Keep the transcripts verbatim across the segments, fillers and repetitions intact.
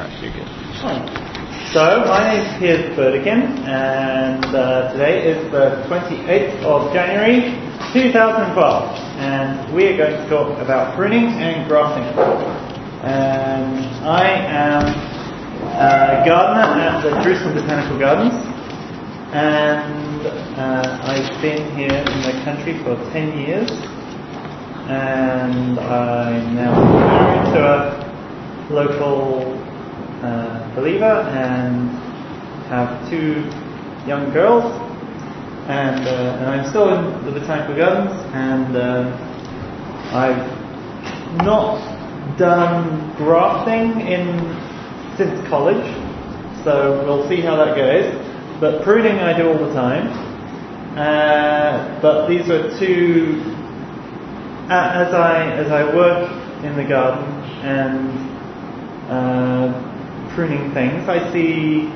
you're good. Hi. So, my name is Piers Burdekin, and uh, today is the twenty-eighth of January two thousand twelve, and we are going to talk about pruning and grafting. And I am a gardener at the Jerusalem Botanical Gardens, and uh, I've been here in the country for ten years, and I'm now married to a local uh, believer and have two young girls, and, uh, and I'm still in the Botanical Gardens, and uh, I've not done grafting in since college, so we'll see how that goes. But pruning I do all the time. Uh, but these are two. Uh, as I as I work in the garden and uh, pruning things, I see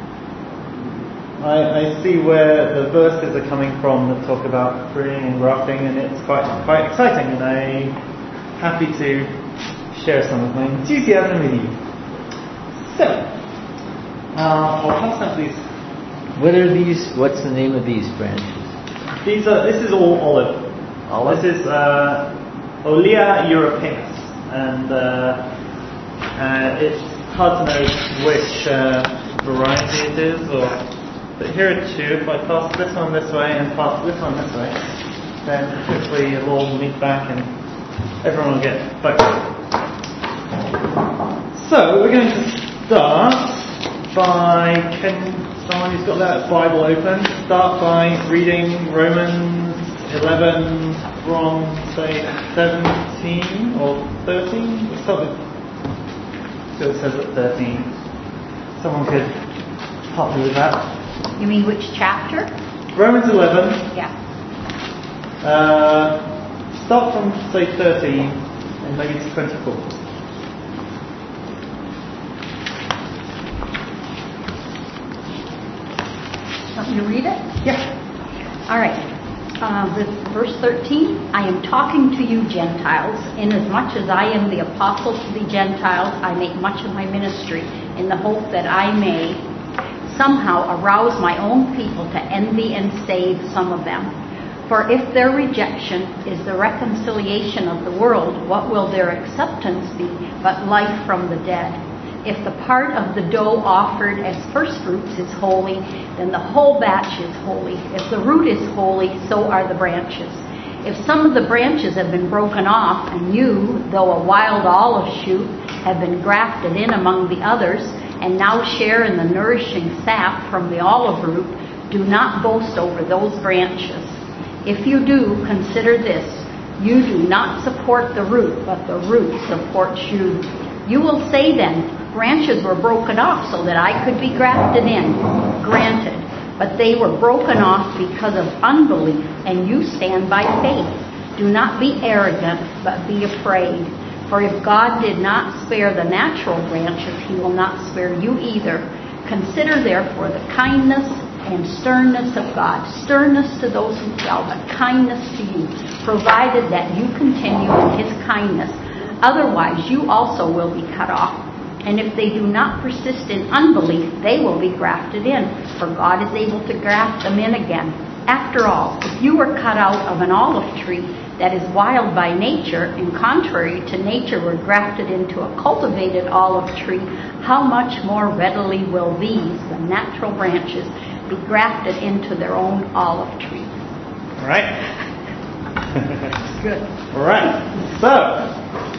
I, I see where the verses are coming from that talk about pruning and grafting, and it's quite quite exciting, and I'm happy to share some of my enthusiasm with you. So, uh, I'll pass out these. What are these? What's the name of these branches? These are. This is all olive. Olive. This is uh, Olea europaeus, and uh, uh, it's hard to know which uh, variety it is. Or, but here are two. If I pass this one this way and pass this one this way, then hopefully it'll all meet back and everyone will get both. So we're going to start by, can someone who's got that Bible open, start by reading Romans eleven from, say, seventeen or thirteen? Let's start with, so it says at thirteen. Someone could help me with that. You mean which chapter? Romans eleven. Yeah. Uh, start from, say, thirteen and maybe to twenty-four. Want me to read it? Yeah. All right. Uh, this, verse thirteen, I am talking to you Gentiles, inasmuch as I am the apostle to the Gentiles, I make much of my ministry in the hope that I may somehow arouse my own people to envy and save some of them. For if their rejection is the reconciliation of the world, what will their acceptance be but life from the dead? If the part of the dough offered as first fruits is holy, then the whole batch is holy. If the root is holy, so are the branches. If some of the branches have been broken off, and you, though a wild olive shoot, have been grafted in among the others, and now share in the nourishing sap from the olive root, do not boast over those branches. If you do, consider this: you do not support the root, but the root supports you. You will say then, branches were broken off so that I could be grafted in. Granted, but they were broken off because of unbelief, and you stand by faith. Do not be arrogant, but be afraid. For if God did not spare the natural branches, he will not spare you either. Consider therefore the kindness and sternness of God, sternness to those who fell, but kindness to you, provided that you continue in his kindness. Otherwise, you also will be cut off. And if they do not persist in unbelief, they will be grafted in, for God is able to graft them in again. After all, if you were cut out of an olive tree that is wild by nature, and contrary to nature were grafted into a cultivated olive tree, how much more readily will these, the natural branches, be grafted into their own olive tree? All right. Good. All right. So,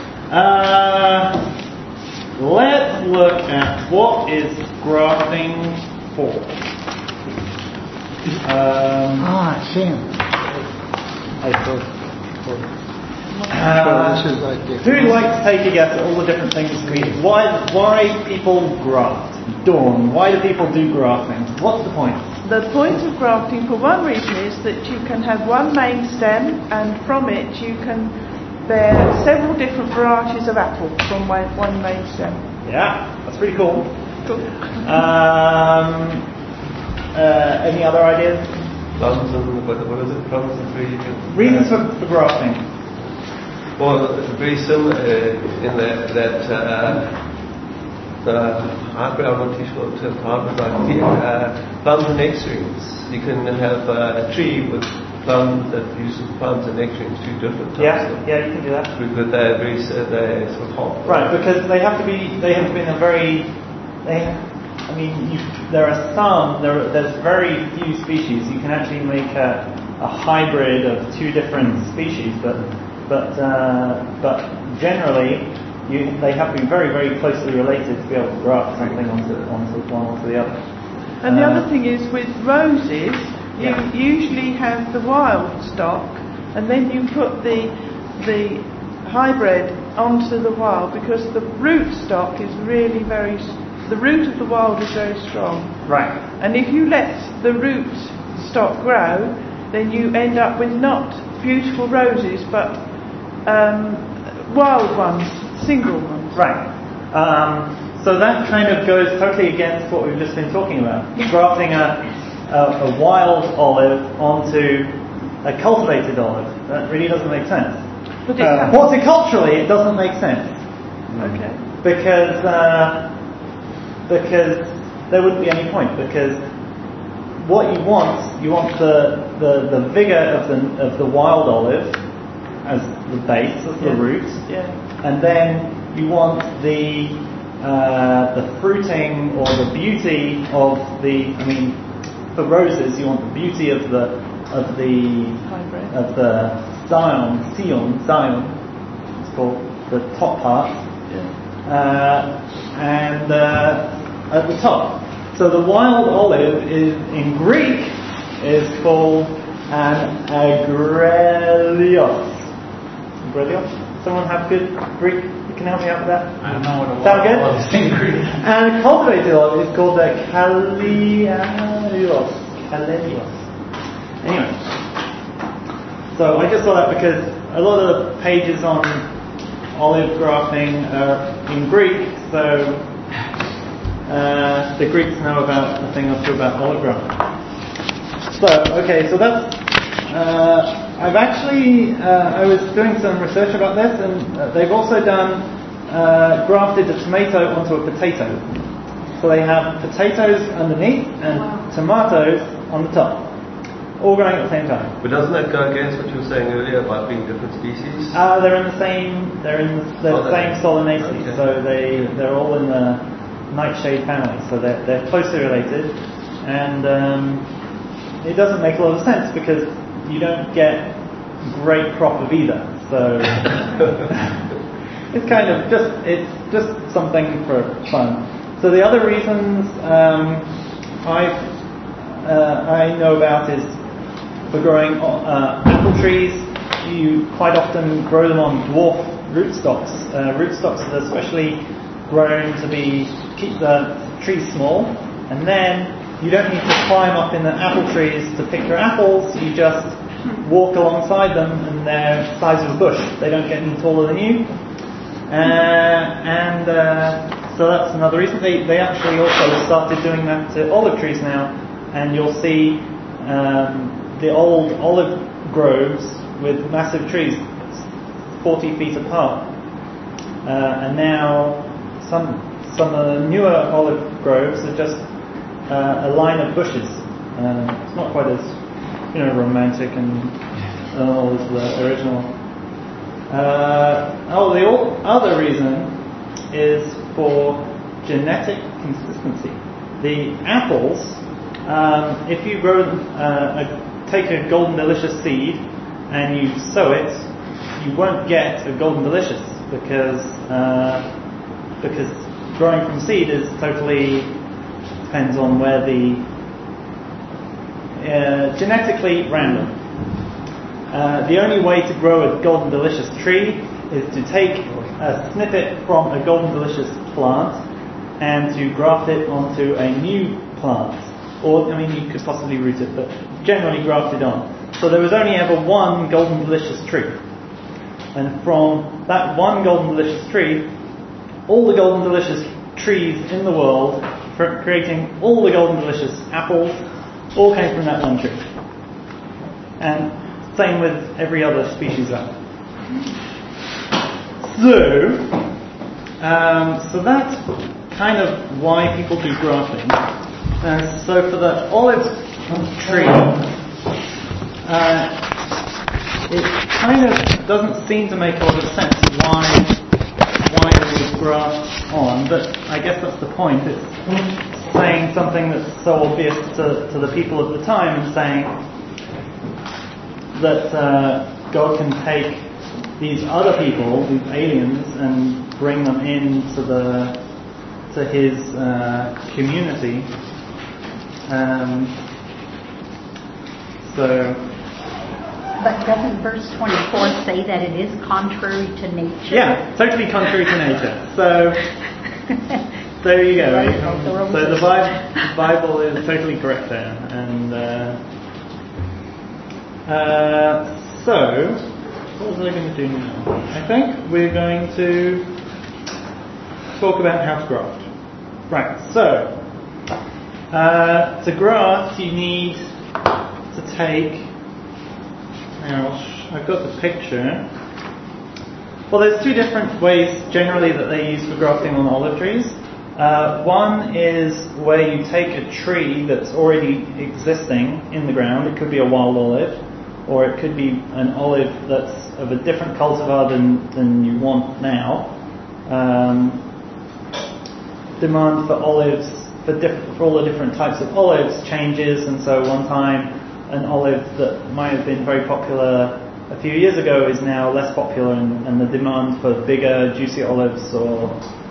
Uh, let's look at what is grafting for. Um, ah, Sam. I thought. Uh, who'd like to take a guess at all the different things we why why people graft? Dawn, why do people do grafting? What's the point? The point of grafting, for one reason, is that you can have one main stem, and from it you can bear several different varieties of apple from one main stem. Yeah, that's pretty cool. Cool. Um, uh, any other ideas? Plants and what, what is it? Plants and trees. Reasons for, for grafting. Well, very similar uh, in that, that uh, the hybrid, I'm not too sure what the term hybrid, but uh, plums and nectarines. You can have uh, a tree with plums that uses plums and nectarines, two different types. Yeah, of yeah, you can do that. fruit, but they're very uh, they're sort of hot. Right, because they have to be, they have to be in a very, they, I mean, you, there are some, there are, there's very few species. You can actually make a, a hybrid of two different species, but but uh, but generally, you, they have to be very very closely related to be able to graft something onto onto one onto the other. And the Uh, other thing is with roses, you Yeah. usually have the wild stock, and then you put the the hybrid onto the wild because the root stock is really very, the root of the wild is very strong. Right. And if you let the root stock grow, then you end up with not beautiful roses, but um, wild ones, single ones. Right. Um, so that kind of goes totally against what we've just been talking about. Grafting a, a, a wild olive onto a cultivated olive. That really doesn't make sense. But it Uh, happens. horticulturally, it doesn't make sense. Okay. Because uh, because there wouldn't be any point. Because what you want, you want the, the, the vigor of the of the wild olive as the base of the Yeah. root, Yeah. and then you want the uh, the fruiting or the beauty of the. I mean, for roses, you want the beauty of the of the Hybrid. of the zion, zion, zion. It's called the top part, Yeah. uh, and uh, at the top. So the wild olive is in Greek is called an agrelios. Agrelios? Someone have good Greek? You can help me out with that? I don't know what a Sound good? wild olive is in Greek. And a cultivated olive is called a kallios. Kallios. Anyway, so I just saw that because a lot of the pages on olive grafting are in Greek, so uh, the Greeks know about a thing or two about olive grafting. So, okay, so that's. Uh, I've actually, uh, I was doing some research about this, and uh, they've also done uh, grafted a tomato onto a potato. So they have potatoes underneath and Wow. tomatoes on the top, all growing at the same time. But doesn't that go against what you were saying earlier about being different species? Uh, they're in the same, they're in the, they're Oh, the they're- same Solanaceae, okay. so they they're all in the nightshade family, so they're they're closely related, and um, it doesn't make a lot of sense because you don't get great crop of either. So it's kind of just it's just something for fun. So the other reasons um, I uh, I know about is for growing uh, apple trees. You quite often grow them on dwarf rootstocks. Uh, rootstocks are especially grown to be keep the trees small, and then you don't need to climb up in the apple trees to pick your apples. You just walk alongside them, and they're the size of a bush. They don't get any taller than you. Uh, and uh, so that's another reason. They they actually also started doing that to olive trees now, and you'll see um, the old olive groves with massive trees, forty feet apart, uh, and now some some of the newer olive groves are just uh, a line of bushes. Um, it's not quite as you know romantic and uh, as the original. Uh, oh, the other reason is for genetic consistency. The apples, um, if you grow them, uh, a, take a Golden Delicious seed and you sow it, you won't get a Golden Delicious because uh, because growing from seed is totally depends on where the uh, genetically random. Uh, the only way to grow a Golden Delicious tree is to take a snippet from a Golden Delicious plant and to graft it onto a new plant. Or, I mean, you could possibly root it, but generally graft it on. So there was only ever one Golden Delicious tree. And from that one Golden Delicious tree, all the Golden Delicious trees in the world, for creating all the Golden Delicious apples, all came from that one tree. And same with every other species of apple. So, um, so that kind of why people do grafting. Uh, so for the olive tree, uh, it kind of doesn't seem to make a lot of sense why why they would graft on, but I guess that's the point. It's saying something that's so obvious to, to the people of the time, and saying that uh, God can take these other people, these aliens, and bring them into the to His uh, community. Um, so. But doesn't verse twenty-four say that it is contrary to nature? Yeah, totally contrary to nature. So, there you go. Right, So the Bible, Bible is totally correct there. And uh, uh, so, what was I going to do now? I think we're going to talk about how to graft. Right. So, uh, to graft, you need to take. Now, I've got the picture. Well, there's two different ways generally that they use for grafting on olive trees. Uh, one is where you take a tree that's already existing in the ground. It could be a wild olive, or it could be an olive that's of a different cultivar than, than you want now. Um, demand for olives, for, diff- for all the different types of olives changes, and so one time an olive that might have been very popular a few years ago is now less popular, and, and the demand for bigger, juicy olives, or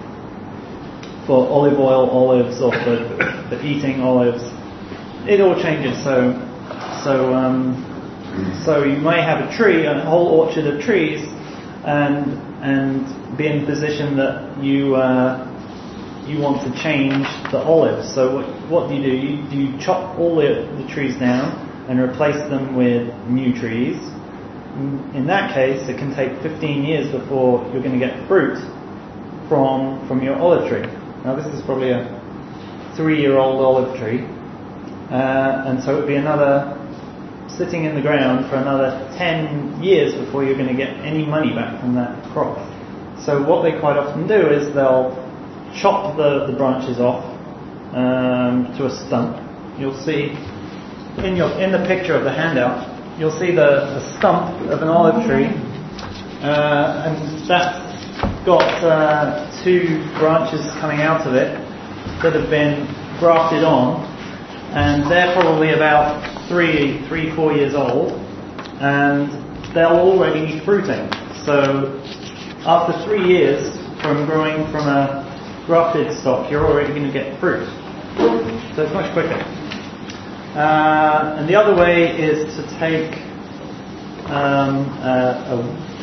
for olive oil olives, or for, for eating olives, it all changes. So, so, um, so you may have a tree, a whole orchard of trees, and and be in a position that you uh, you want to change the olives. So what, what do you do? You, you chop all the, the trees down and replace them with new trees. In that case, it can take fifteen years before you're going to get fruit from from your olive tree. Now, this is probably a three-year-old olive tree, uh, and so it would be another sitting in the ground for another ten years before you're going to get any money back from that crop. So what they quite often do is they'll chop the, the branches off um, to a stump. You'll see in your in the picture of the handout, you'll see the, the stump of an olive tree, uh, and that's got uh, two branches coming out of it that have been grafted on, and they're probably about three, three, four years old, and they'll already be fruiting. So after three years from growing from a grafted stock, you're already going to get fruit. So it's much quicker. Uh, and the other way is to take um, a,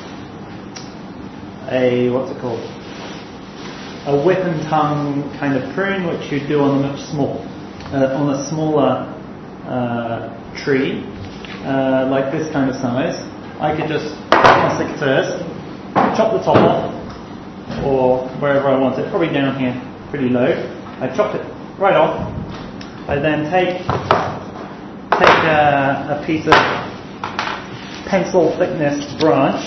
a, a what's it called? A whip and tongue kind of prune, which you do on a much small, uh, on a smaller uh, tree, uh, like this kind of size. I could just on a secateurs, chop the top off, or wherever I want it, probably down here, pretty low. I chop it right off. I then take take a, a piece of pencil thickness branch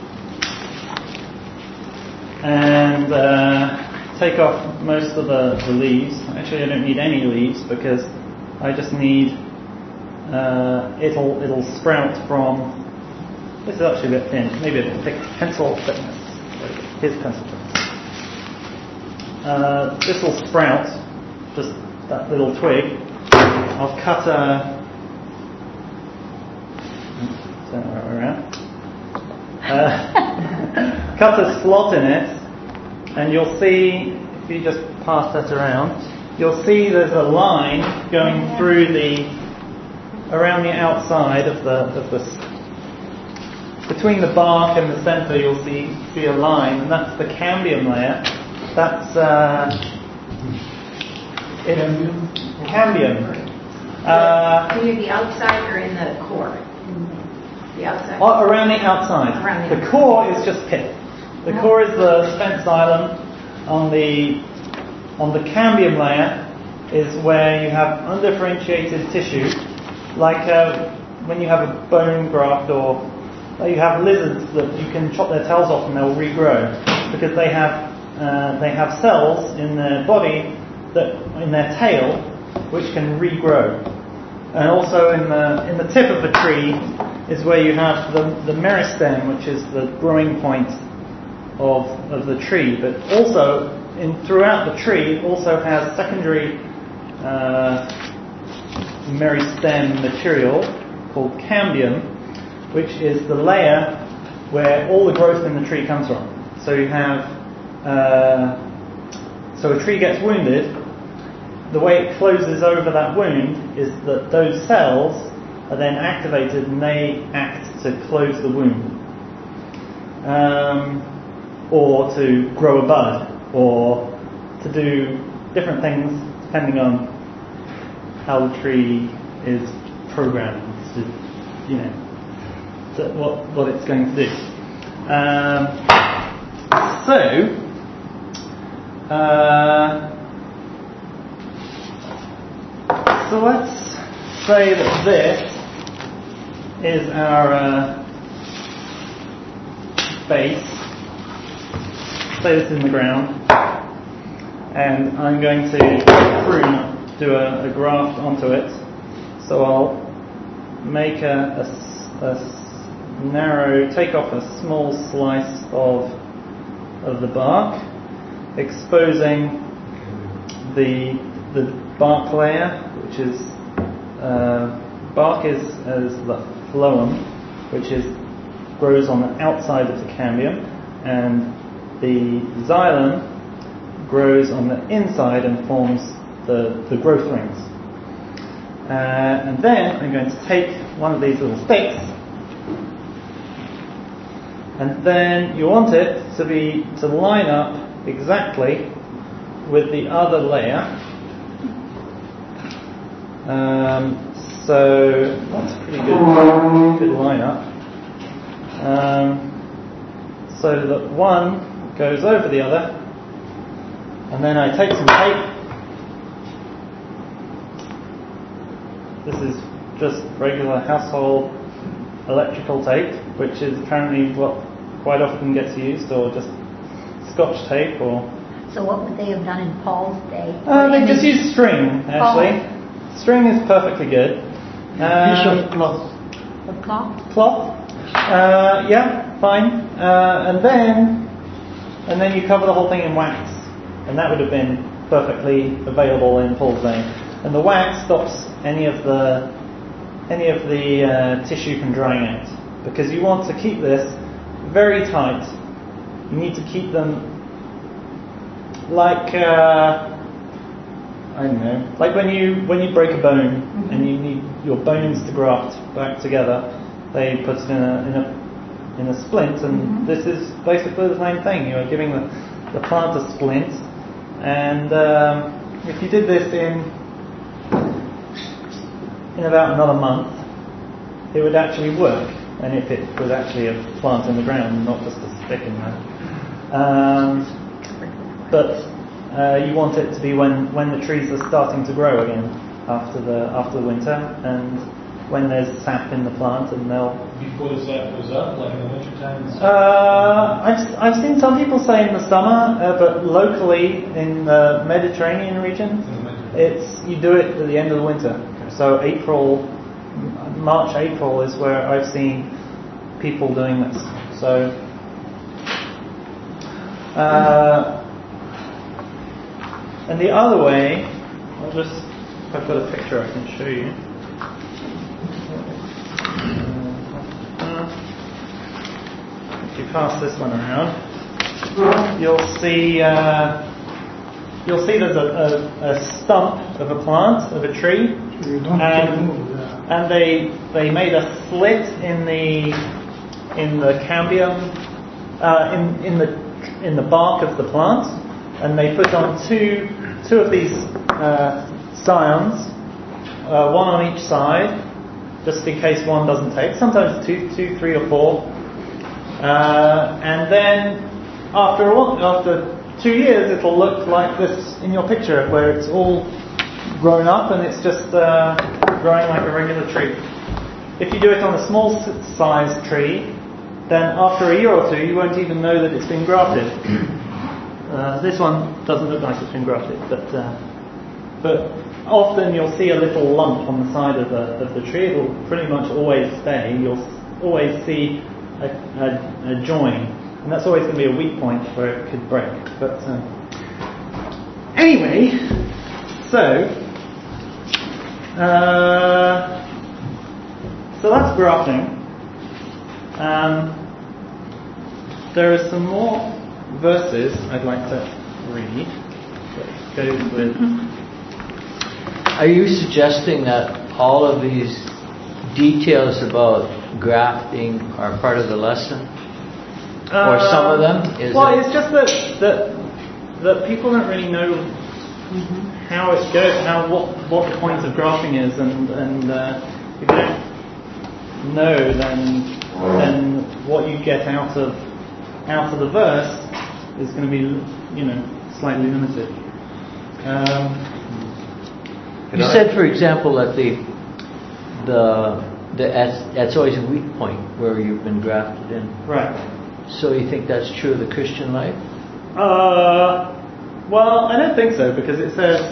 and uh, take off most of the, the leaves. Actually, I don't need any leaves because I just need uh, it'll it'll sprout from. This is actually a bit thin, maybe a bit thick. Pencil thickness. Here's pencil thickness. Uh, this will sprout. Just that little twig. I'll cut a. Turn it right around. Uh, cut a slot in it, and you'll see if you just pass that around, you'll see there's a line going through the around the outside of the of the between the bark and the centre. You'll see see a line, and that's the cambium layer. That's uh, it, cambium. Uh, Either the outside or in the core. The outside. Oh, around the outside. Around the the core is just pith. The Oh. core is the spent xylem. On the on the cambium layer is where you have undifferentiated tissue, like uh, when you have a bone graft, or uh, you have lizards that you can chop their tails off and they'll regrow because they have uh, they have cells in their body, that in their tail, which can regrow. And also in the in the tip of the tree is where you have the, the meristem, which is the growing point of of the tree. But also in throughout the tree, it also has secondary uh, meristem material called cambium, which is the layer where all the growth in the tree comes from. So you have, uh, so a tree gets wounded, the way it closes over that wound is that those cells are then activated and they act to close the wound. Um, or to grow a bud, or to do different things depending on how the tree is programmed to, you know, to what, what it's going to do. Um, so, uh, so let's say that this is our uh, base. Say this is in the ground, and I'm going to prune, do a, a graft onto it. So I'll make a, a, a narrow, take off a small slice of of the bark, exposing the the bark layer, which is uh, bark is as the phloem, which is grows on the outside of the cambium, and the xylem grows on the inside and forms the, the growth rings. Uh, and then I'm going to take one of these little sticks, and then you want it to be to line up exactly with the other layer. Um, so that's a pretty good good line up. Um, so that one goes over the other, and then I take some tape. This is just regular household electrical tape, which is apparently what quite often gets used, or just Scotch tape, or... So what would they have done in Paul's day? Uh, they just use string, actually. Oh. String is perfectly good. Um, Piece of cloth. Of cloth? Cloth? Uh, yeah, fine. Uh, and then... And then you cover the whole thing in wax, and that would have been perfectly available in Paul's day. And the wax stops any of the any of the uh, tissue from drying out, because you want to keep this very tight. You need to keep them like uh, I don't know, like when you when you break a bone mm-hmm. and you need your bones to graft back together. They put it in a in a in a splint, and mm-hmm. this is basically the same thing. You are giving the, the plant a splint, and um, if you did this in in about another month, it would actually work, and if it was actually a plant in the ground, not just a stick in there. Um, but uh, you want it to be when, when the trees are starting to grow again after the after the winter, and when there's sap in the plant, and they'll... Before the sap goes up, like in the winter time? Uh, I've, I've seen some people say in the summer, uh, but locally in the Mediterranean region, it's you do it at the end of the winter. Okay. So April, March, April is where I've seen people doing this. So, uh, and the other way, I'll just, if I've got a picture I can show you. If you pass this one around, you'll see uh, you'll see there's a, a, a stump of a plant, of a tree, and, and they they made a slit in the in the cambium uh, in in the in the bark of the plant, and they put on two two of these uh, scions, uh, one on each side, just in case one doesn't take. Sometimes two, two, three, or four. Uh, and then after a while, after two years, it'll look like this in your picture, where it's all grown up and it's just uh, growing like a regular tree. If you do it on a small sized tree, then after a year or two, you won't even know that it's been grafted. uh, this one doesn't look like it's been grafted, but uh, but often you'll see a little lump on the side of the of the tree. It'll pretty much always stay. You'll always see a, a, a join, and that's always going to be a weak point where it could break. But uh, anyway, so uh, so that's grafting. Um, there are some more verses I'd like to read that goes with. Are you suggesting that all of these details about grafting are part of the lesson? Or Uh, some of them? Is well, it? it's just that, that that people don't really know how it goes, how what, what the point of grafting is, and and uh, if you don't know, then then what you get out of out of the verse is going to be, you know, slightly limited. Um, You said, for example, that the the the that's, that's always a weak point where you've been grafted in. right. So you think that's true of the Christian life? Uh, well, I don't think so, because it says,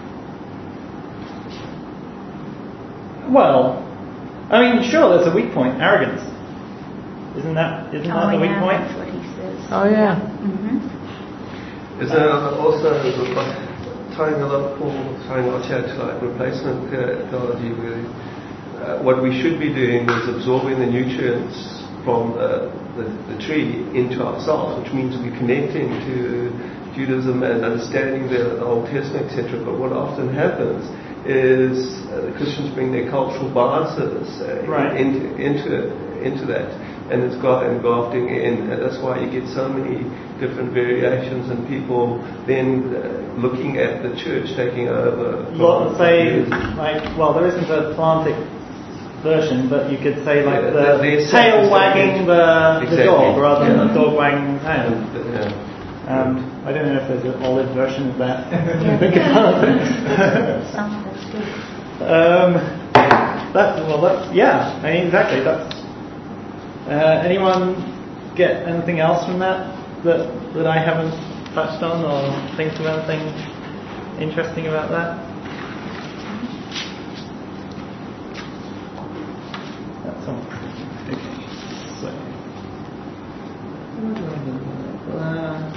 well, I mean, sure, there's a weak point, arrogance. Isn't that isn't that Oh, the weak yeah, point? that's what he says. Oh yeah. Mm-hmm. Is there also tying a lot, Paul, tying our chat to like replacement theology, really? Uh, what we should be doing is absorbing the nutrients from the, the, the tree into ourselves, which means we're connecting to Judaism and understanding the Old Testament, et cetera. But what often happens is uh, the Christians bring their cultural biases uh, Right. into into into that, and it's got and grafting in. And that's why you get so many different variations, and people then uh, looking at the church taking over. Well, from- say, like, well, there isn't a plantic version, but you could say, like, Yeah, the there- there's tail some- wagging the, the Exactly. dog rather than Yeah. the dog wagging the tail. And, uh, Um, I don't know if there's an olive version of that. Yeah. Think about it. Some of it's good. um, that, well, that, yeah, I mean, exactly. That's. Uh, anyone get anything else from that that that I haven't touched on, or think of anything interesting about that? That's all. Okay. So. Uh,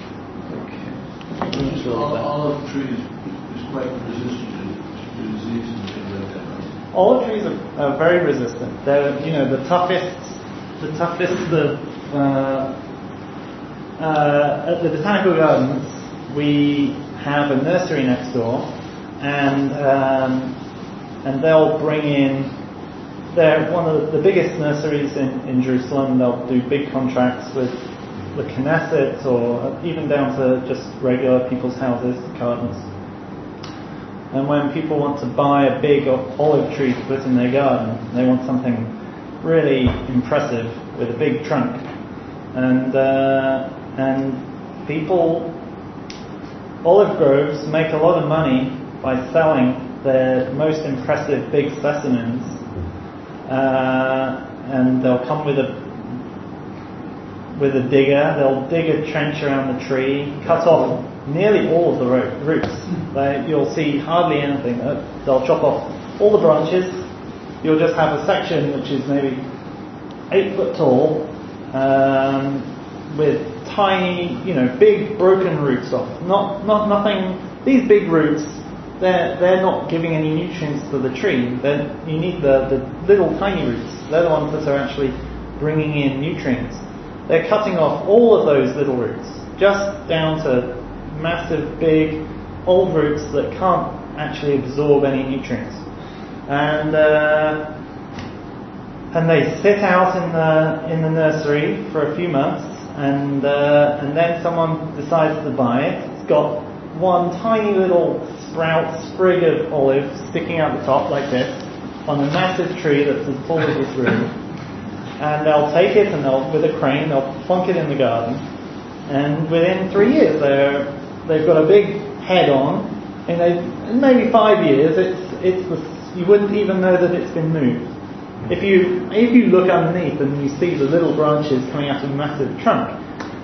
okay. All, olive trees is quite resistant to disease and things like that, right? Olive trees are, are very resistant. They're, you know, the toughest, the toughest, the, uh, uh, at the Botanical Gardens, we have a nursery next door, and, um, and they'll bring in, they're one of the, the biggest nurseries in, in Jerusalem. They'll do big contracts with the Knesset, or even down to just regular people's houses, gardens. And when people want to buy a big olive tree to put in their garden, they want something really impressive with a big trunk. And uh, and people, olive groves make a lot of money by selling their most impressive big specimens. Uh, and they'll come with a with a digger. They'll dig a trench around the tree, cut off nearly all of the ro- roots. They, you'll see hardly anything. They'll chop off all the branches. You'll just have a section which is maybe eight foot tall, um, with tiny, you know, big broken roots off. Not, not nothing. These big roots, they're they're not giving any nutrients to the tree. They're, you need the the little tiny roots. They're the ones that are actually bringing in nutrients. They're cutting off all of those little roots, just down to massive, big, old roots that can't actually absorb any nutrients. And uh, and they sit out in the in the nursery for a few months, and uh, and then someone decides to buy it. It's got one tiny little sprout, sprig of olive sticking out the top like this, on a massive tree that's as tall as this room. And they'll take it and they'll, with a crane, they'll plonk it in the garden. And within three years, they're, they've got a big head on. And they, in maybe five years, it's it's the, you wouldn't even know that it's been moved. If you if you look underneath and you see the little branches coming out of a massive trunk,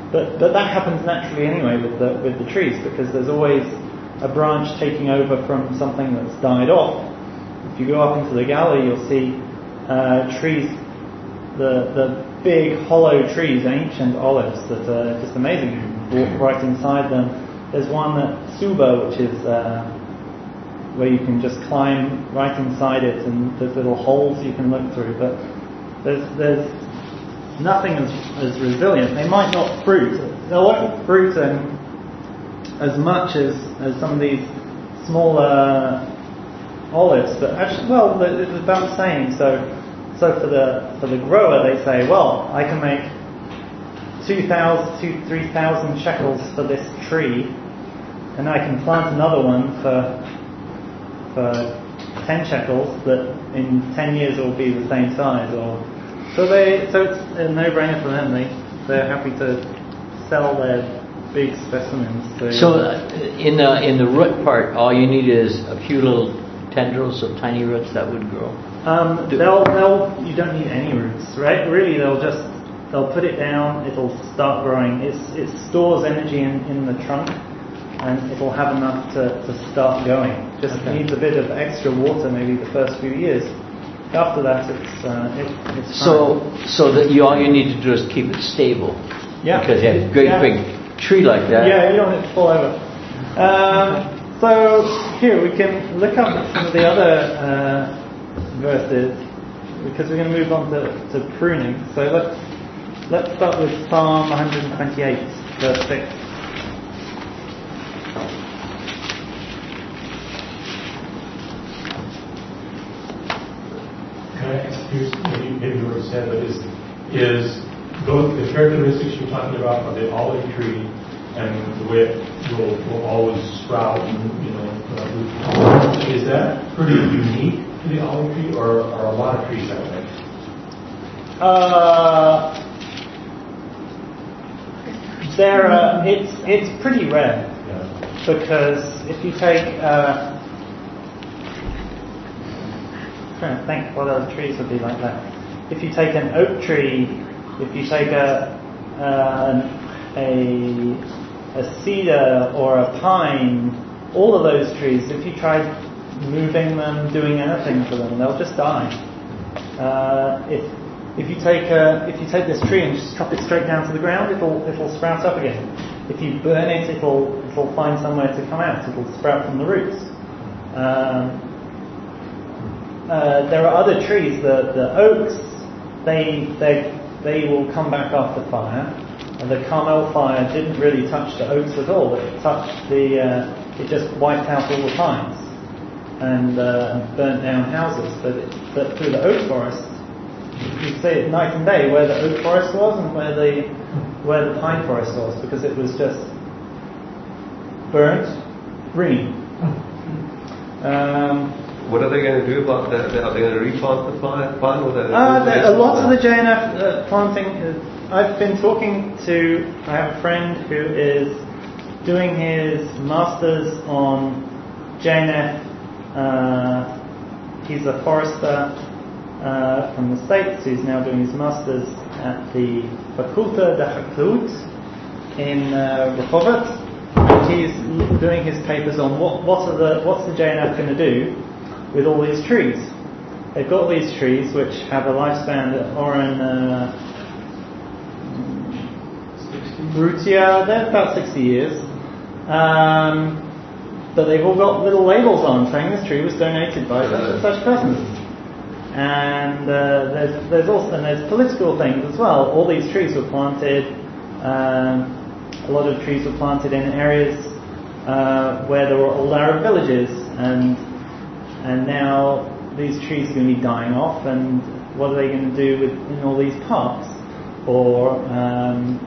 But but that happens naturally anyway with the with the trees, because there's always a branch taking over from something that's died off. If you go up into the gallery, you'll see uh, trees, the the big hollow trees, ancient olives that are just amazing. You walk right inside them. There's one at Suba, which is uh, where you can just climb right inside it, and there's little holes you can look through. But there's there's nothing as, as resilient. They might not fruit. They won't fruit um, as much as, as some of these smaller olives, but actually, well, it's about the same. So, so for the for the grower, they say, well, I can make two thousand, two, three thousand shekels for this tree, and I can plant another one for for ten shekels that in ten years will be the same size, or. So they, so it's a no-brainer for them. They, they're happy to sell their big specimens. To So uh, in the in the root part, all you need is a few little tendrils of tiny roots that would grow. Um, they'll, they'll, you don't need any roots, right? Really, they'll just, they'll put it down. It'll start growing. It's, it stores energy in, in the trunk, and it'll have enough to, to start going. Just Okay. needs a bit of extra water, maybe the first few years. After that, it's uh, it, it's So fine. so that you all you need to do is keep it stable. Yeah. Because you have a great Yeah. big tree like that. Yeah, you don't want it to fall over. Um, so here we can look up some of the other uh, verses, because we're going to move on to, to pruning. So let's let's start with Psalm one twenty-eight, verse six. Can I ask you, maybe, maybe you already said, but is, is those, the characteristics you're talking about of the olive tree and the way it will, will always sprout and, you know, uh, is that pretty unique to the olive tree, or are a lot of trees that way? Uh, there, uh, it's it's pretty rare, Yeah. because if you take, uh, I'm trying to think what other trees would be like that. If you take an oak tree, if you take a uh, a a cedar or a pine, all of those trees, if you tried moving them, doing anything to them, they'll just die. Uh, if if you take a, if you take this tree and just drop it straight down to the ground, it'll it'll sprout up again. If you burn it, it'll it'll find somewhere to come out. It'll sprout from the roots. Um, uh, there are other trees, the the oaks, they they they will come back after fire. And the Carmel fire didn't really touch the oaks at all. It touched the, uh, it just wiped out all the pines and uh, burnt down houses. But it, but through the oak forest, you could see it night and day where the oak forest was and where the where the pine forest was, because it was just burnt green. Um, What are they going to do about that? Are they going to replant the pine? pine or they Uh, there, a lot of the J N F uh, planting, uh, I've been talking to, I have a friend who is doing his master's on J N F. Uh, he's a forester uh, from the States who's now doing his master's at the Fakulta de Hakut in uh, Rehovot. And he's doing his papers on what, what are the, what's the J N F going to do with all these trees. They've got these trees which have a lifespan that Oren uh, Brutia, they're about sixty years. Um, but they've all got little labels on saying this tree was donated by such and such persons. And uh, there's there's also and there's political things as well. All these trees were planted. Um, a lot of trees were planted in areas uh, where there were old Arab villages, and and now these trees are going to be dying off. And what are they going to do with in all these parks? Or um,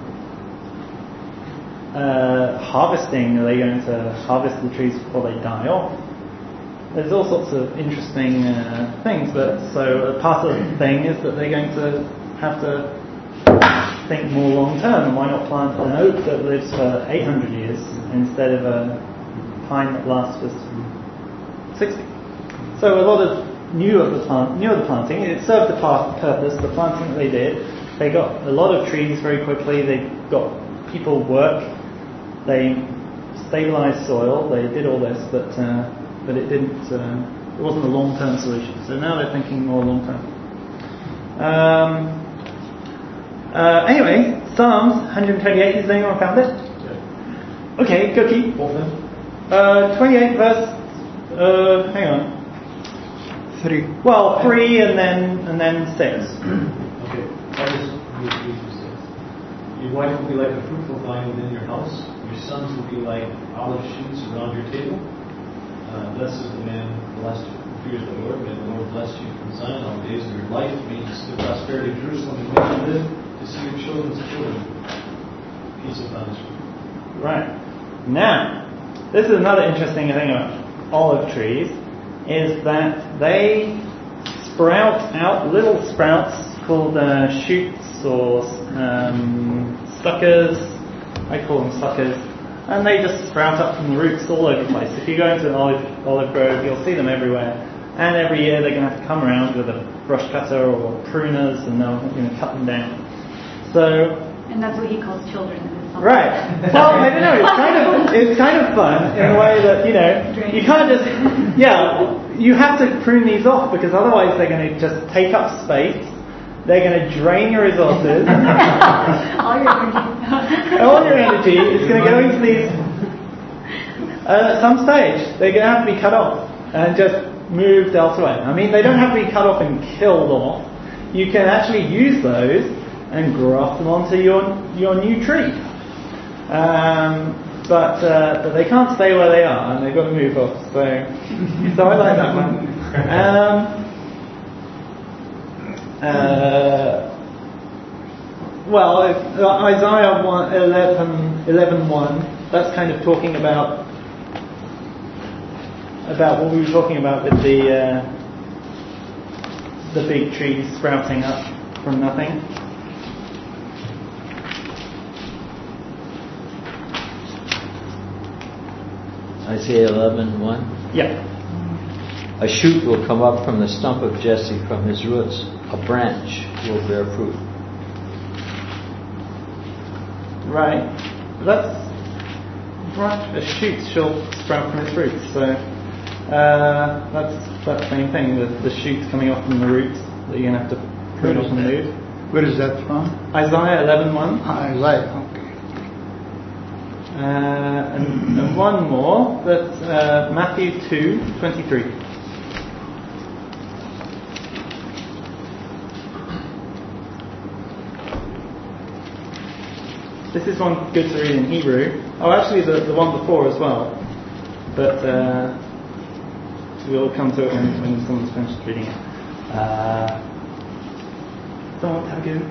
Uh, harvesting, are they going to harvest the trees before they die off? There's all sorts of interesting uh, things, but so a part of the thing is that they're going to have to think more long term. Why not plant an oak that lives for eight hundred years instead of a pine that lasts for sixty? So a lot of new of the plant, new of the planting, it served the purpose. The planting that they did, they got a lot of trees very quickly. They got people work, they stabilized soil, they did all this, but uh, but it didn't. Uh, it wasn't a long-term solution. So now they're thinking more long-term. Um, uh, anyway, Psalms one twenty-eight. Has anyone found it? Yeah. Okay, Cookie. Uh, twenty-eight verse. Uh, hang on. Three. Well, three and then and then six. Okay. I'll just read three through six. Your wife will be like a fruitful vine within your house. Your sons will be like olive shoots around your table. Uh, blessed is the man blessed who fears the Lord. May the Lord bless you from Zion all the days of your life. May you see the prosperity of Jerusalem and make you live to see your children's children. Peace upon Israel. Right. Now, this is another interesting thing about olive trees, is that they sprout out little sprouts called uh, shoots or um, suckers. I call them suckers. And they just sprout up from the roots all over the place. If you go into an olive, olive grove, you'll see them everywhere. And every year they're going to have to come around with a brush cutter or pruners, and they're going to cut them down. So, and that's what he calls children. right. Well, I don't know. It's kind of it's kind of fun in a way that, you know, you can't just yeah. You have to prune these off because otherwise they're going to just take up space. They're going to drain your resources. All your energy. All your energy is going to go into these. Uh, at some stage, they're going to have to be cut off and just moved elsewhere. I mean, they don't have to be cut off and killed off. You can actually use those and graft them onto your your new tree. Um, but uh, but they can't stay where they are, and they've got to move off. So so I like that one. Um, uh, well, if, uh, Isaiah one, eleven, eleven one, that's kind of talking about about what we were talking about with the uh, the big trees sprouting up from nothing. Isaiah eleven one. Yeah. A shoot will come up from the stump of Jesse, from his roots a branch will bear fruit. Right. That's branch. A shoot shall sprout from its roots. So uh, that's that's the same thing. The, the shoots coming off from the roots that you're gonna have to prune off and move. Where is that from? Isaiah eleven one. Isaiah. Okay. Uh, and, and one more. That's uh, Matthew two twenty three. This is one good to read in Hebrew. Oh, actually, the, the one before as well. But uh, we'll come to it when, when someone's finished reading it. Uh, someone have a go.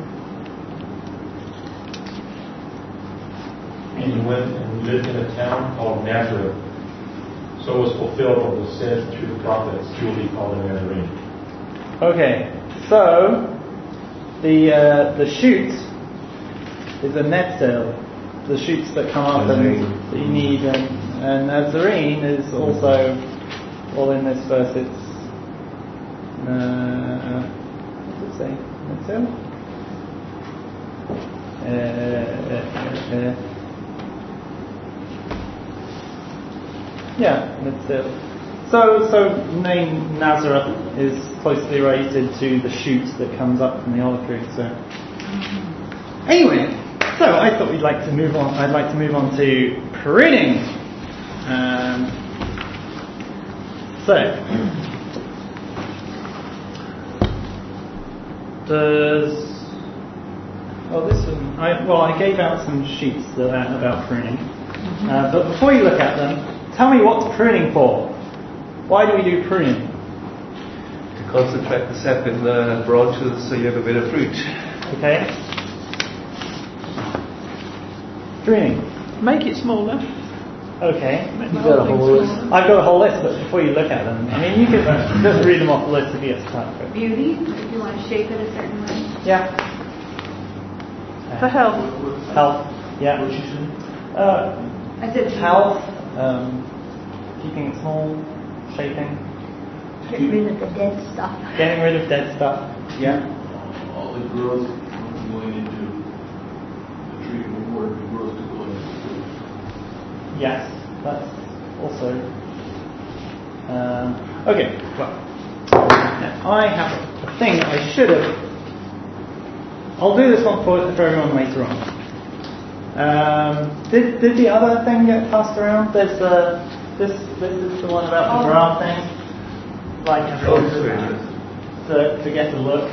And he went and lived in a town called Nazareth. So was fulfilled what was said through the prophets, he will be called a Nazarene. Okay, so the uh, the shoot is a netzel, the shoots that come up and that you need, and, and Nazarene is also, all in this verse, it's, uh, what does it say? Netzel? Uh, uh, uh, uh, yeah, netzel. So, so name Nazareth is closely related to the shoot that comes up from the olive tree. So, anyway. So I thought we'd like to move on. I'd like to move on to pruning. Um, so, does well this one? I, well, I gave out some sheets about, about pruning. Uh, but before you look at them, tell me what's pruning for. Why do we do pruning? To concentrate the sap in the branches so you have a better fruit. Okay. Pruning. Make it smaller. Okay. Make You the got a thing whole list? smaller. I've got a whole list, but before you look at them, I mean, you can just read them off the list if you get stuck. Beauty, if you want to shape it a certain way. Yeah. For health. Health. Yeah. What you said? Uh, I said health. Um, keeping it small. Shaping. Get rid of the dead stuff. Getting rid of dead stuff. Yeah. All the growth going into the tree, the word, the growth yes, that's also. Um, okay, well, now I have a thing that I should have. I'll do this one for, for everyone later on. Um, did did the other thing get passed around? There's the this this is the one about the Oh. graph thing. Like everyone to, to to get a look.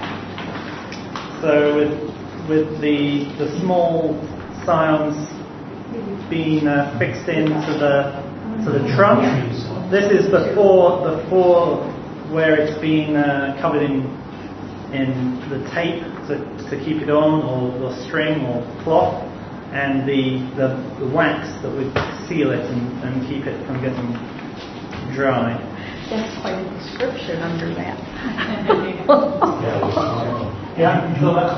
So with with the the small scions being uh, fixed into the to the trunk. This is before before where it's been uh, covered in in the tape to, to keep it on, or, or string or cloth, and the, the the wax that would seal it and, and keep it from getting dry. That's quite a description under that. Yeah, so that's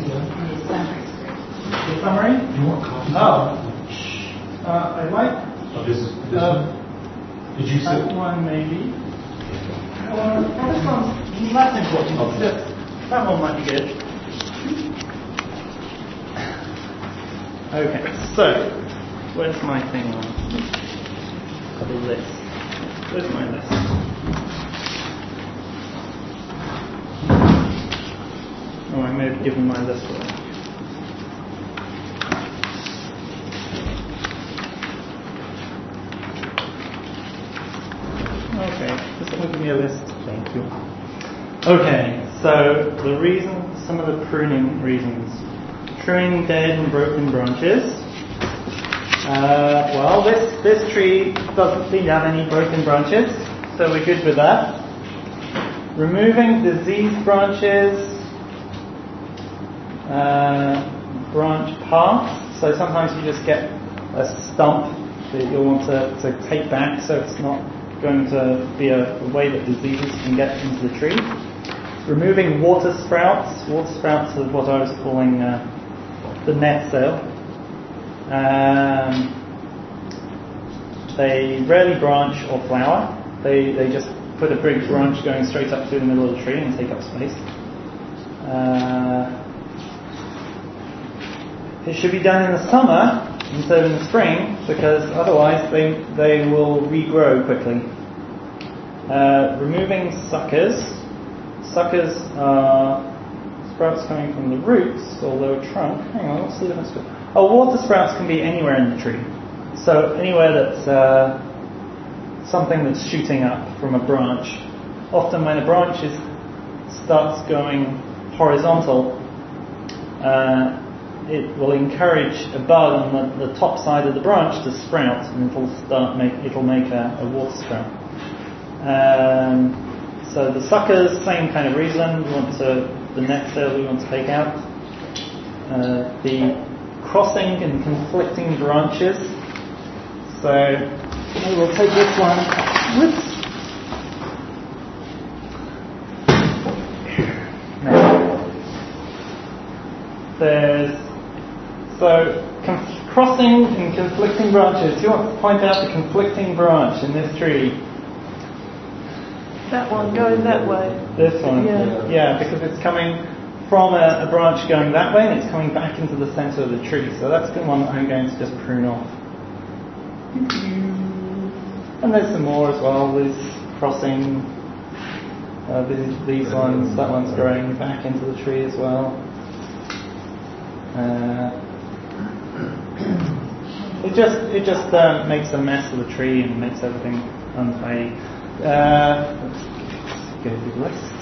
the summary. Oh, uh, I'd like. Oh, this is this uh, one. Did you That say? one maybe. Uh, this one's less important. Okay. That, that one might be good. Okay, so where's my thing on the list? Where's my list? Oh, I may have given my list away. Okay, just want to give me a list. Thank you. Okay, so the reason, some of the pruning reasons. Trimming dead and broken branches. Uh, well, this, this tree doesn't seem to have any broken branches, so we're good with that. Removing diseased branches, uh, branch parts. So sometimes you just get a stump that you'll want to, to take back, so it's not going to be a, a way that diseases can get into the tree. Removing water sprouts. Water sprouts is what I was calling uh, the net sail. Um, they rarely branch or flower. They they just put a big branch going straight up through the middle of the tree and take up space. Uh, it should be done in the summer instead of in the spring, because otherwise they they will regrow quickly. Uh, removing suckers. Suckers are sprouts coming from the roots or lower trunk. Hang on, what's the difference? Oh, water sprouts can be anywhere in the tree. So anywhere that's uh, something that's shooting up from a branch. Often when a branch is, starts going horizontal, uh, it will encourage a bud on the, the top side of the branch to sprout, and it'll start make it'll make a, a water sprout. Um, so the suckers, same kind of reason. We want to the net sail we want to take out. Uh, the crossing and conflicting branches. So I will take this one. Whoops. Now, there's so conf- crossing and conflicting branches. You want to point out the conflicting branch in this tree. That one going that way. This one, Yeah. yeah, because it's coming from a, a branch going that way, and it's coming back into the centre of the tree. So that's the one that I'm going to just prune off. And there's some more as well. There's crossing. Uh, these, these ones. That one's growing back into the tree as well. Uh, it just it just uh, makes a mess of the tree and makes everything untidy. Uh, let's go to the list.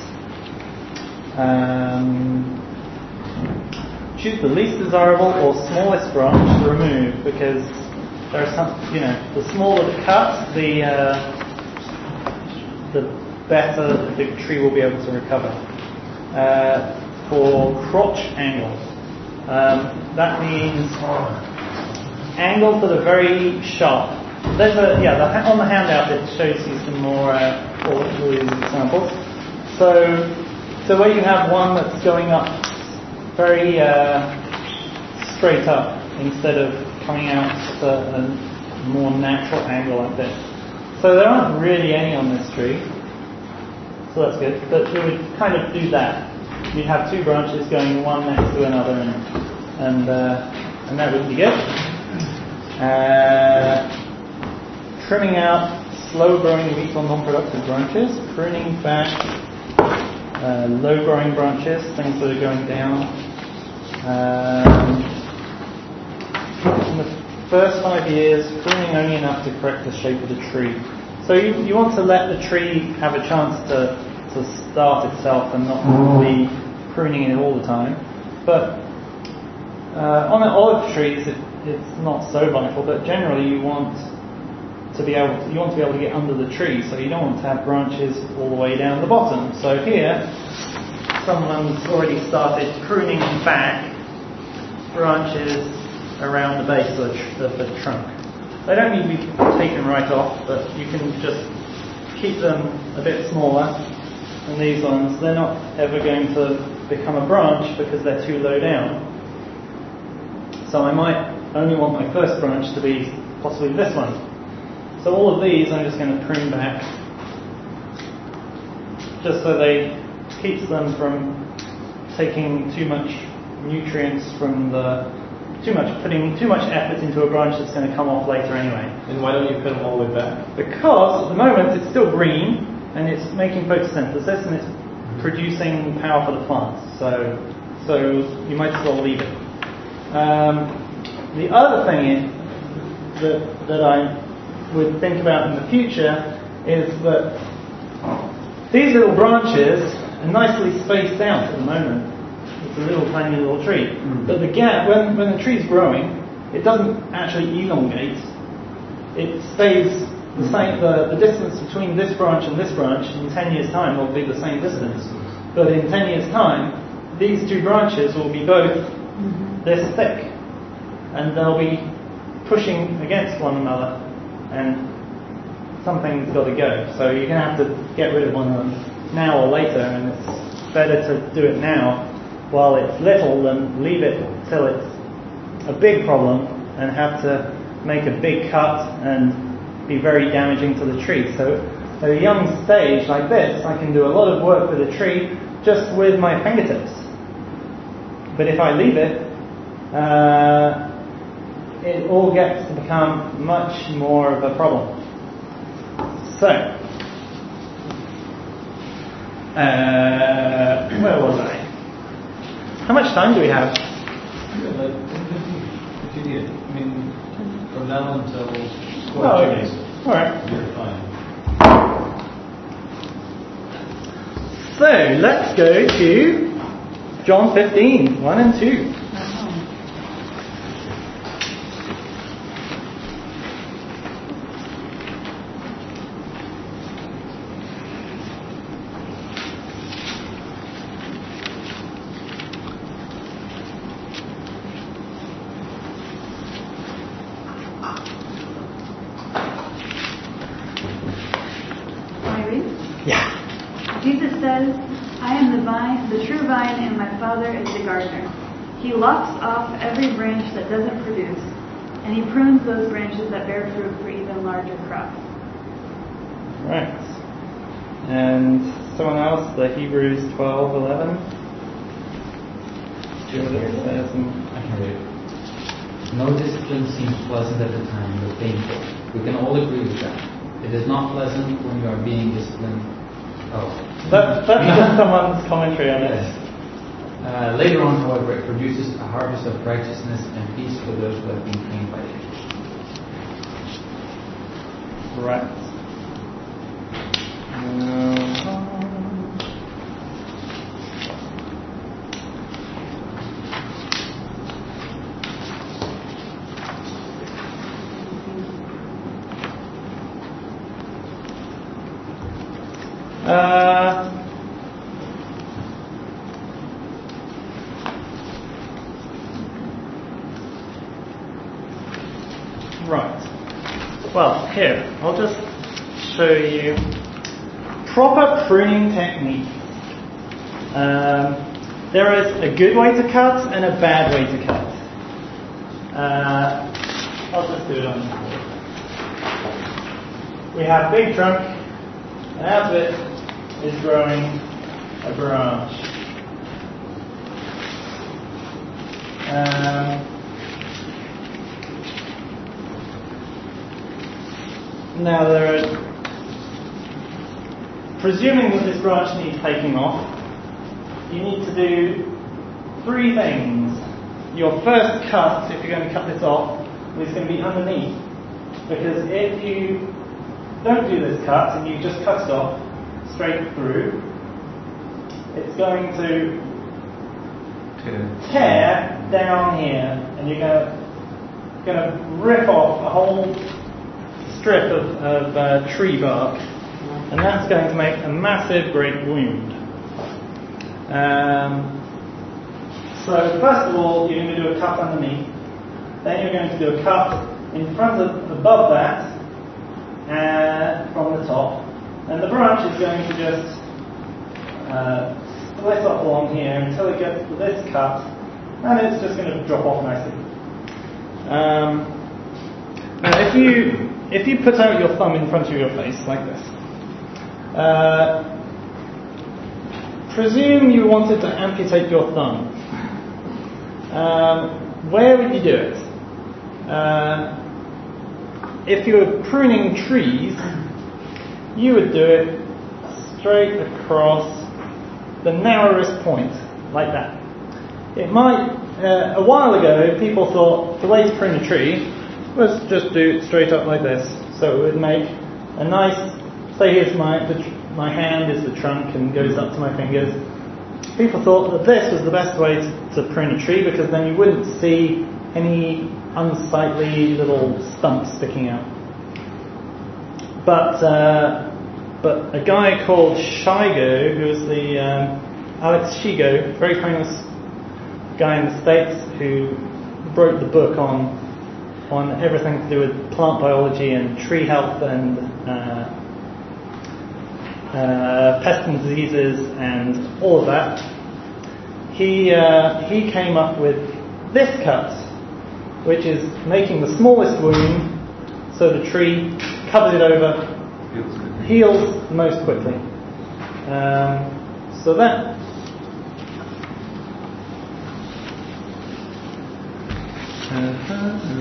Um, choose the least desirable or smallest branch to remove, because there are some, you know, the smaller the cut, the uh, the better the tree will be able to recover. Uh, for crotch angles, um, that means angles that are very sharp. There's a yeah the, on the handout it shows you some more uh, all all these examples. So so where you have one that's going up very uh, straight up instead of coming out at a, a more natural angle like this. So there aren't really any on this tree, so that's good. But we would kind of do that. You'd have two branches going one next to another, and and uh, and that would be good. Uh, trimming out slow-growing weak or non-productive branches, pruning back uh, low-growing branches, things that are going down. Um, in the first five years, pruning only enough to correct the shape of the tree. So you, you want to let the tree have a chance to, to start itself and not be pruning it all the time. But uh, on the olive trees, it, it's not so vital, but generally you want to be able to, you want to be able to get under the tree, so you don't want to have branches all the way down the bottom. So here, someone's already started pruning back branches around the base of the, tr- of the trunk. They don't need to be taken right off, but you can just keep them a bit smaller than these ones. They're not ever going to become a branch because they're too low down. So I might only want my first branch to be possibly this one. So all of these I'm just going to prune back, just so they keeps them from taking too much nutrients from the, too much, putting too much effort into a branch that's going to come off later anyway. And why don't you cut them all the way back? Because at the moment it's still green and it's making photosynthesis and it's producing power for the plants. So, so you might as well leave it. Um, the other thing is that that I would think about in the future is that these little branches are nicely spaced out at the moment. It's a little tiny little tree. Mm. But the gap, when, when the tree's growing, it doesn't actually elongate. It stays the same, the, the distance between this branch and this branch in ten years' time will be the same distance. But in ten years' time, these two branches will be both mm-hmm. this thick. And they'll be pushing against one another. And something's got to go. So you're going to have to get rid of one of them now or later, and it's better to do it now while it's little than leave it till it's a big problem and have to make a big cut and be very damaging to the tree. So at a young stage like this, I can do a lot of work with a tree just with my fingertips. But if I leave it, uh, it all gets to become much more of a problem. So, uh, where was I? How much time do we have? Yeah, like if you need it. I mean, from now until four oh, okay. days. All right. You're fine. So let's go to John fifteen, one and two. Jesus says, I am the vine, the true vine, and my Father is the gardener. He lops off every branch that doesn't produce, and he prunes those branches that bear fruit for even larger crops. Right. And someone else, the Hebrews twelve eleven. Do you know what it says? I can read it. No discipline seems pleasant at the time, but painful. We can all agree with that. It is not pleasant when you are being disciplined. Oh. That, that's just someone's commentary on it. Uh, later on, however, it produces a harvest of righteousness and peace for those who have been trained by it. Right. Um, Uh, right. Well, here, I'll just show you proper pruning technique. Um, there is a good way to cut and a bad way to cut. Uh, I'll just do it on the board. We have big trunk, and out of it is growing a branch. Um, now there are, presuming that this branch needs taking off, you need to do three things. Your first cut, if you're going to cut this off, is going to be underneath. Because if you don't do this cut and you just cut it off straight through, it's going to tear, tear down here, and you're going to, going to rip off a whole strip of, of uh, tree bark, and that's going to make a massive, great wound. Um, so first of all, you're going to do a cut underneath. Then you're going to do a cut in front of, above that, uh, from the top, and the branch is going to just uh, split up along here until it gets to this cut, and it's just going to drop off nicely. Um, now, if you if you put out your thumb in front of your face like this, uh, presume you wanted to amputate your thumb. Um, where would you do it? Uh, if you were pruning trees, you would do it straight across the narrowest point, like that. It might, uh, a while ago, people thought the way to prune a tree was just do it straight up like this. So it would make a nice, say here's my, the, my hand is the trunk and goes up to my fingers. People thought that this was the best way to, to prune a tree, because then you wouldn't see any unsightly little stumps sticking out. But uh, but a guy called Shigo, who was the um, Alex Shigo, very famous guy in the States, who wrote the book on on everything to do with plant biology and tree health and uh, uh, pests and diseases and all of that. He uh, he came up with this cut, which is making the smallest wound so the tree covers it over, heals most quickly. Um, so that uh-huh,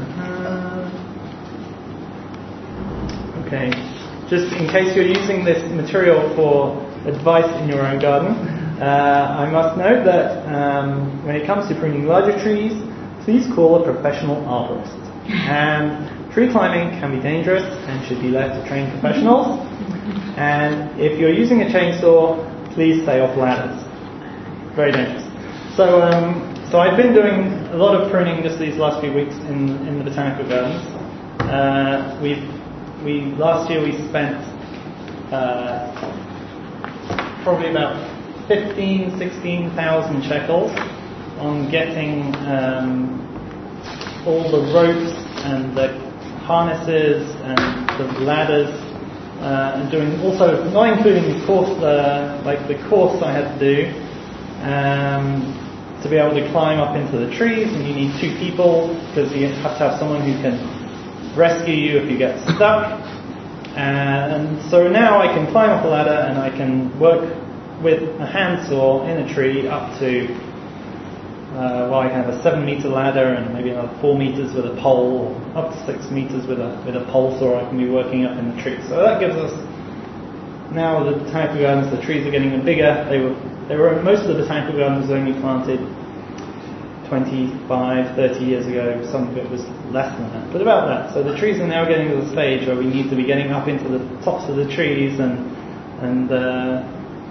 uh-huh. Okay, just in case you're using this material for advice in your own garden, uh, I must note that um, when it comes to pruning larger trees, please call a professional arborist. And tree climbing can be dangerous and should be left to trained professionals. And if you're using a chainsaw, please stay off ladders. Very dangerous. So, um, so I've been doing a lot of pruning just these last few weeks in in the botanical gardens. Uh, we've we last year we spent uh, probably about fifteen, sixteen thousand shekels on getting um, all the ropes and the harnesses and the ladders, uh, and doing also not including the course, uh, like the course I had to do um, to be able to climb up into the trees, and you need two people because you have to have someone who can rescue you if you get stuck. And so now I can climb up a ladder and I can work with a handsaw in a tree up to Uh, well, I can have a seven meter ladder and maybe another four meters with a pole, or up to six meters with a with a pole saw. I can be working up in the tree. So that gives us, now the botanical gardens, the trees are getting bigger. They were they were most of the botanical gardens were only planted twenty-five, thirty years ago. Some of it was less than that, but about that. So the trees are now getting to the stage where we need to be getting up into the tops of the trees and and. Uh,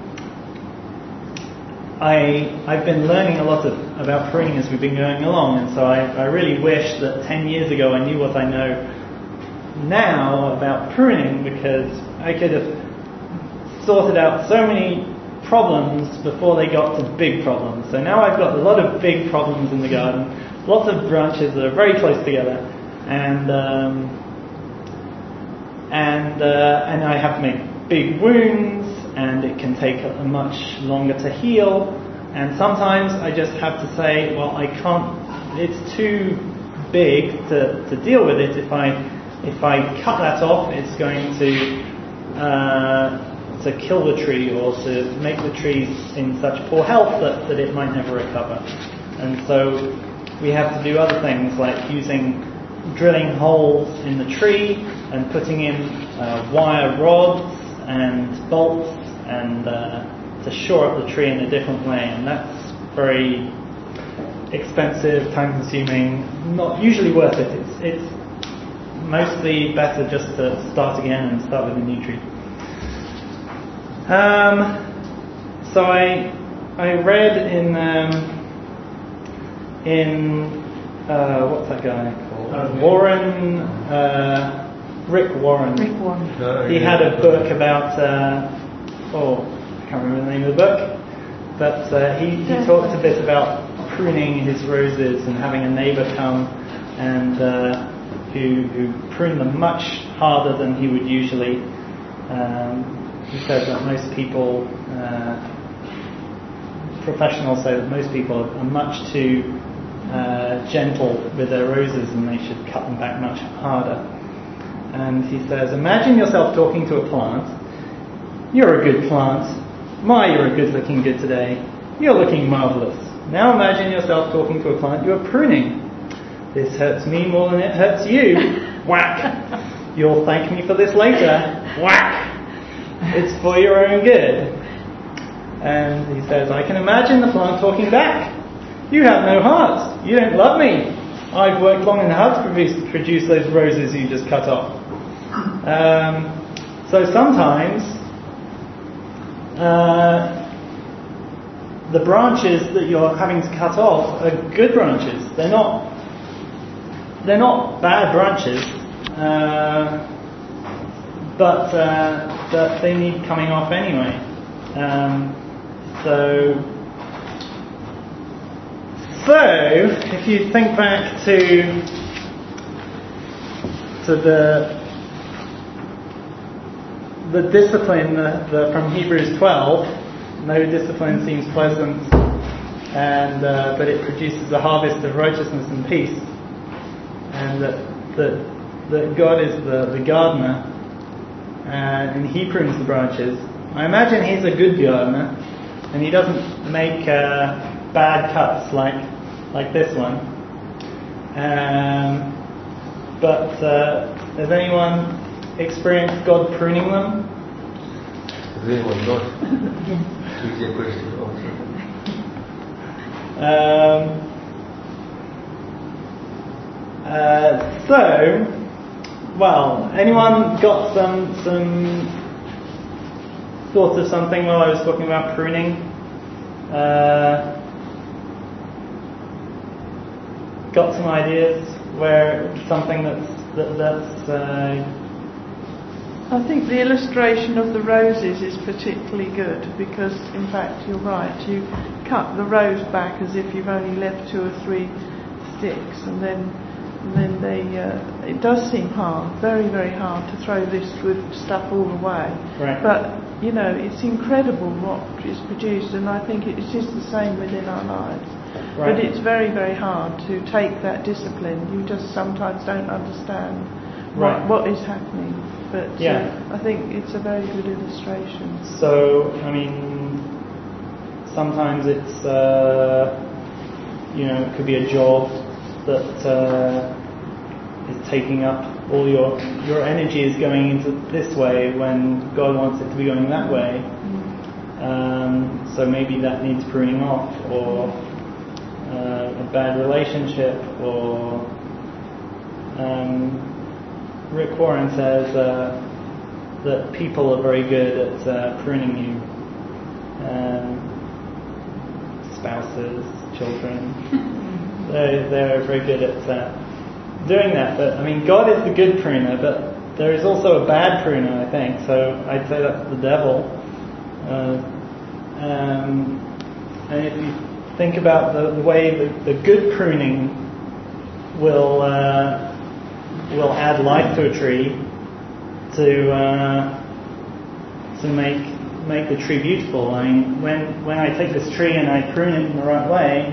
I, I've been learning a lot of, about pruning as we've been going along, and so I, I really wish that ten years ago I knew what I know now about pruning, because I could have sorted out so many problems before they got to big problems. So now I've got a lot of big problems in the garden, lots of branches that are very close together, and um, and uh, and I have to make big wounds, and it can take a much longer to heal, and sometimes I just have to say, well, I can't, it's too big to, to deal with it. If I if I cut that off, it's going to uh, to kill the tree, or to make the tree in such poor health that, that it might never recover. And so we have to do other things like using drilling holes in the tree and putting in uh, wire rods and bolts and uh, to shore up the tree in a different way, and that's very expensive, time-consuming, not usually worth it. It's, it's mostly better just to start again and start with a new tree. Um, so I I read in um, in uh, what's that guy called? Uh, Warren uh, Rick Warren. Rick Warren. Uh, He yeah. had a book about uh, oh I can't remember the name of the book, but uh, he he talked a bit about pruning his roses and having a neighbour come and uh, who who pruned them much harder than he would usually. Um, he said that most people, uh, professionals say that most people are much too uh, gentle with their roses and they should cut them back much harder. And he says, imagine yourself talking to a plant. You're a good plant. My, you're a good looking good today. You're looking marvellous. Now imagine yourself talking to a plant you're pruning. This hurts me more than it hurts you. Whack. You'll thank me for this later. Whack. It's for your own good. And he says, I can imagine the plant talking back. You have no heart. You don't love me. I've worked long and hard to produce, produce those roses you just cut off. Um, so sometimes uh, the branches that you're having to cut off are good branches. They're not they're not bad branches, uh, but uh, but they need coming off anyway. Um, so so if you think back to to the the discipline the, the, from Hebrews twelve. No discipline seems pleasant, and uh, but it produces a harvest of righteousness and peace. And that that, that God is the, the gardener, uh, and He prunes the branches. I imagine He's a good gardener, and He doesn't make uh, bad cuts like like this one. Um, but uh, has anyone experienced God pruning them? Really one not. Easier question to answer. Um, uh, so, well, anyone got some some thoughts of something while I was talking about pruning? Uh, got some ideas where something that's that, that's. Uh, I think the illustration of the roses is particularly good because, in fact, you're right. You cut the rose back as if you've only left two or three sticks, and then, and then they. Uh, it does seem hard, very, very hard to throw this good stuff all away. Right. But you know, it's incredible what is produced, and I think it's just the same within our lives. Right. But it's very, very hard to take that discipline. You just sometimes don't understand Right. what, what is happening. But yeah. uh, I think it's a very good illustration. So, I mean, sometimes it's, uh, you know, it could be a job that uh, is taking up all your, your energy is going into this way when God wants it to be going that way. Mm. Um, so maybe that needs pruning off, or uh, a bad relationship, or um, Rick Warren says uh, that people are very good at uh, pruning you. Um, spouses, children, they're, they're very good at uh, doing that. But I mean, God is the good pruner, but there is also a bad pruner, I think. So I'd say that's the devil. Uh, um, and if you think about the, the way the, the good pruning will uh, will add life to a tree, to uh, to make make the tree beautiful. I mean, when when I take this tree and I prune it in the right way,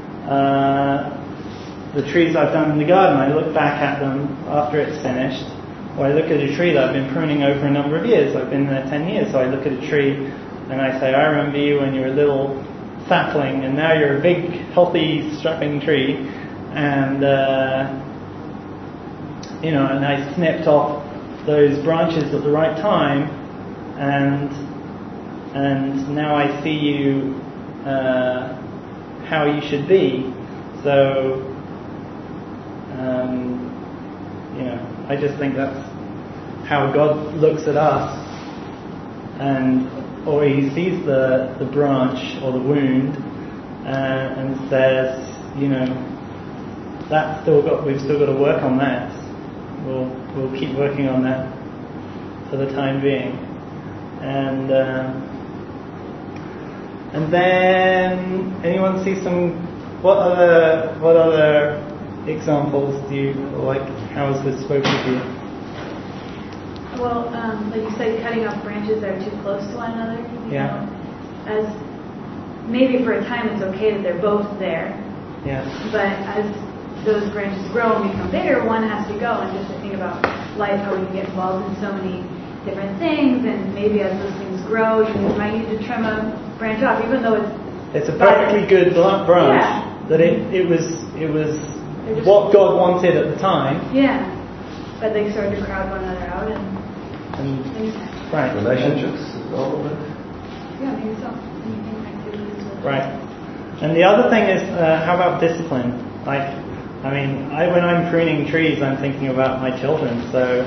uh, the trees I've done in the garden, I look back at them after it's finished, or I look at a tree that I've been pruning over a number of years. I've been there ten years, so I look at a tree and I say, I remember you when you were a little sapling, and now you're a big, healthy, strapping tree, and uh, you know, and I snipped off those branches at the right time, and and now I see you uh, how you should be. So, um, you know, I just think that's how God looks at us, and or He sees the the branch or the wound uh, and says, you know, that's still got we've still got to work on that. We'll we'll keep working on that for the time being, and uh, and then anyone see some what other what other examples do you like? How has this spoken to you? Well, um, like you said, cutting off branches that are too close to one another. You Yeah. know, as maybe for a time it's okay that they're both there, Yeah. but as those branches grow and become bigger, one has to go. And just to think about life, how we can get involved in so many different things, and maybe as those things grow, you might need to trim a branch off, even though it's It's a perfectly good bl- branch. Yeah. That it, it was it was They're just- what God wanted at the time. yeah, but they started to crowd one another out, and And things. right. Relationships is all of it. Yeah, maybe so. Anything activities with Right. And the other thing is, uh, how about discipline? Like, I mean, I, when I'm pruning trees, I'm thinking about my children. So,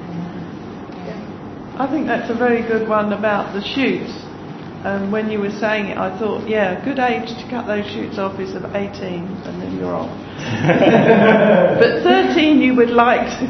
I think that's a very good one about the shoots. And when you were saying it, I thought, yeah, a good age to cut those shoots off is of eighteen, and then you're off. But thirteen, you would like to,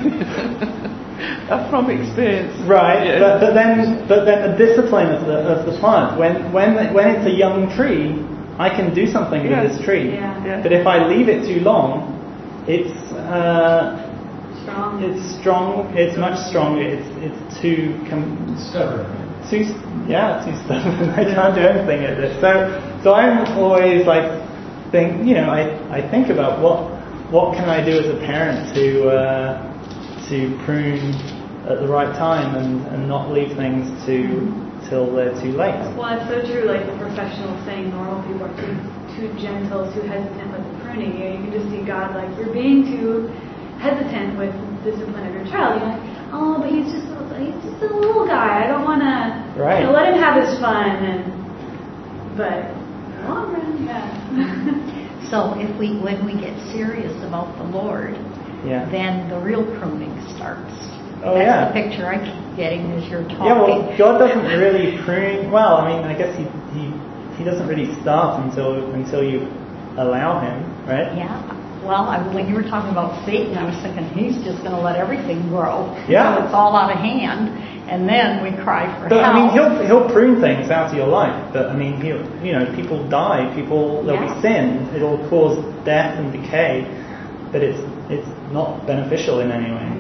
uh, from experience. right. Yeah. But, but then, but then the discipline of the of the plant. When when when it's a young tree, I can do something with Yeah. this tree. Yeah. Yeah. But if I leave it too long, it's uh, strong. it's strong. It's much stronger. It's it's too com- Stubborn. too yeah too stubborn. I can't do anything with it. So so I'm always like think you know I, I think about what what can I do as a parent to uh, to prune at the right time and, and not leave things to till they're too late. Well, it's so true. Like the professional saying, normal people are too too gentle, too hesitant with the pruning. You know, you can just see God like you're being too hesitant with discipline of your child. You're like, oh, but he's just a, he's just a little guy. I don't want to Right. you know, let him have his fun. And but in the long run, yeah. So if we, when we get serious about the Lord, Yeah. then the real pruning starts. Oh, That's yeah. the picture I keep getting as you're talking. Yeah, well, God doesn't really prune. Well, I mean, I guess he he, he doesn't really start until until you allow him, right? Yeah. Well, I, when you were talking about Satan, I was thinking he's just going to let everything grow. Yeah. So it's all out of hand, and then we cry for But help. I mean, he'll he'll prune things out of your life. But I mean, he'll you know, people die, people there'll Yeah. be sin. It'll cause death and decay, but it's it's not beneficial in any way.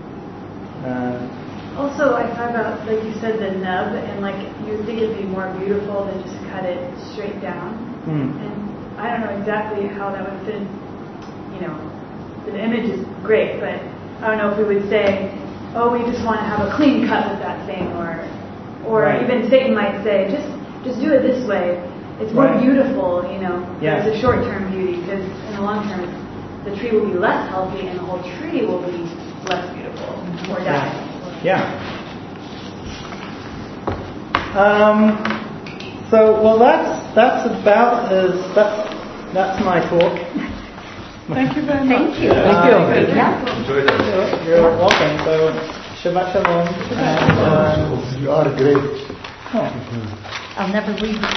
Uh, Also, I thought about, like you said, the nub, and like you would think it'd be more beautiful than just cut it straight down. hmm. And I don't know exactly how that would fit. You know, the image is great, but I don't know if we would say, "Oh, we just want to have a clean cut with that thing," or, or Right. even Satan might say, "Just, just do it this way. It's more Right. beautiful." You know, Yeah. it's a short-term beauty, because in the long term, the tree will be less healthy, and the whole tree will be less beautiful or die. Yeah. Um, so, well, that's that's about as that's that's my talk. Thank you very much. Thank you. Uh, Thank you. Yeah. Enjoyed it. You're, you're welcome. So, Shabbat Shalom. And, uh, You are great. oh. I'll never leave